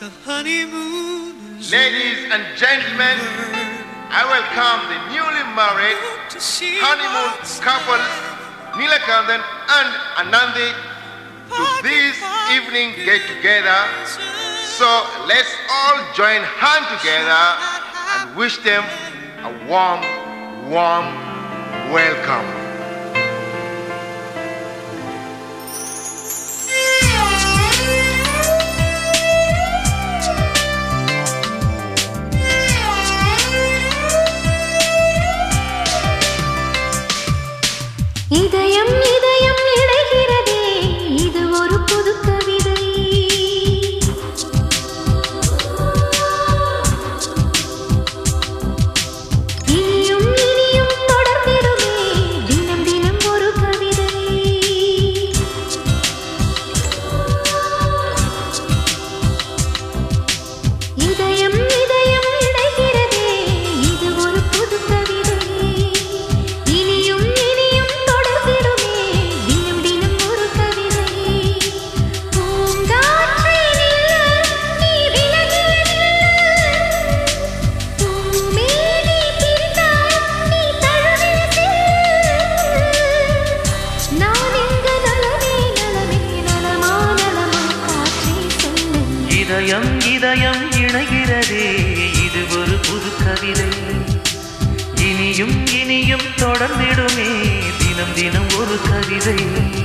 Ladies and gentlemen, I welcome the newly married honeymoon couple Nilakandan and Anandi to this evening get together. So let's all join hands together and wish them a warm welcome. இதயம் இதயம் இணைகிறதே இது ஒரு புது கவிதை இனியும் இனியும் தொடர்ந்திடுமே தினம் தினம் ஒரு கவிதை இதயம் இதயம் இணைகிறதே இது ஒரு புது கவிதை இனியும் இனியும் தொடர்ந்திடுமே தினம் தினம் ஒரு கவிதை பூங்காற்றே நீ விலகியதில்லை பூமேனி பிரிந்தாய் நீ தழுவிய நான் இங்கு நலமே நலமே நலமா நலமா காற்றே சொல்லு இதயம் இதயம் இணைகிறதே இது ஒரு புது கவிதை இனியும் இனியும் தொடர்ந்திடுமே தினம் தினம் ஒரு கவிதை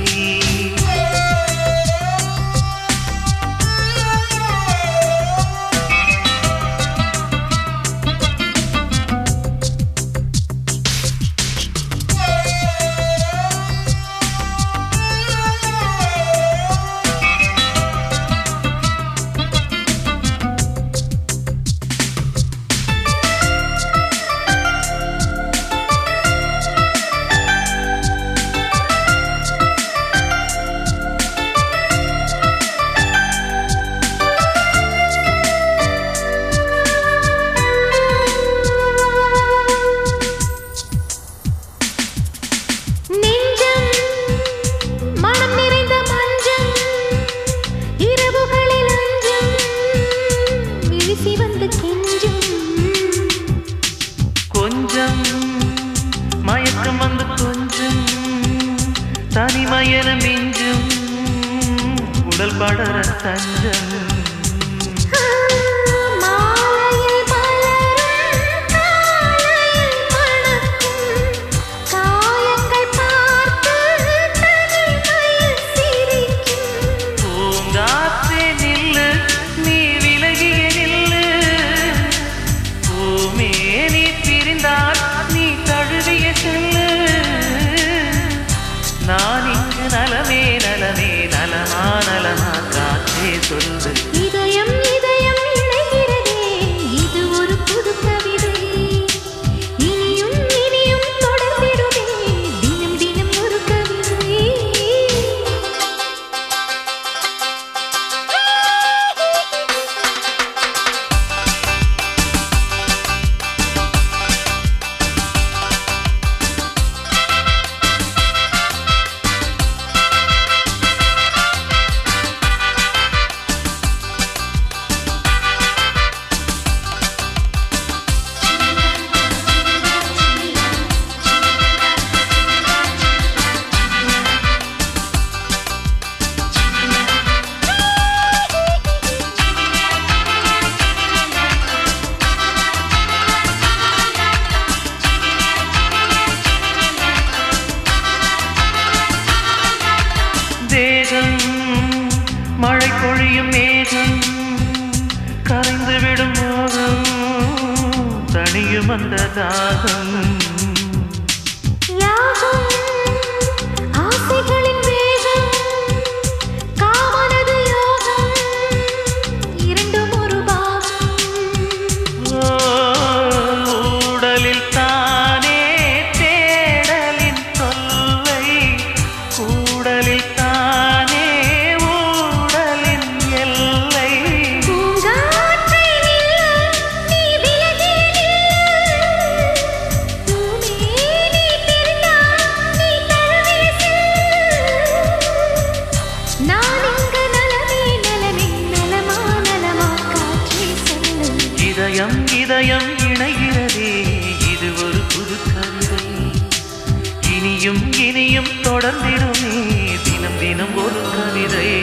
நெஞ்சம் மனம் நிறைந்த மஞ்சள் இரவுகளில் அஞ்சம் விழிசி வந்து கெஞ்சும் கொஞ்சம் மயக்கம் வந்து கொஞ்சம் தனிமயன மிஞ்சும் உடல் படர தஞ்சம் மாலையில் மலரும் காலையில் மணக்கும் காயங்கள் பார்த்து தனிமையில் சிரிக்கும் பூங்காற்றே நில்லு நீ விலகிய நில்லு பூமேனி பிரிந்தால் நீ தழுவிய செல்லு நான் இங்கு நலமே நலமே நலமா நலமா காற்றே சொல்லு இதயம் இதயம் இணைகிறதே இது ஒரு புது கவிதை இனியும் இனியும் தொடர்ந்திடுமே தினம் தினம் ஒரு கவிதை தேகம் மழை பொழியும் மேகம் கரைந்துவிடும் மோகம் தனியும் அந்த தாகம் யாகம் ஆசைகளின் வேகம் காமனது யோகம் இரண்டும் ஒரு பாகம் உடலில் தானே தேடலின் தொல்லை கூடலில் தானே ஊடலின் எல்லை பூங்காற்றே நில்லு நீ விலகிய நில்லு பூமேனி பிரிந்தாய் நீ இதயம் இதயம் இணைகிறதே இது ஒரு புது கவிதை இனியும் இனியும் தொடர்ந்திடுமே தினம் தினம் ஒரு கவிதை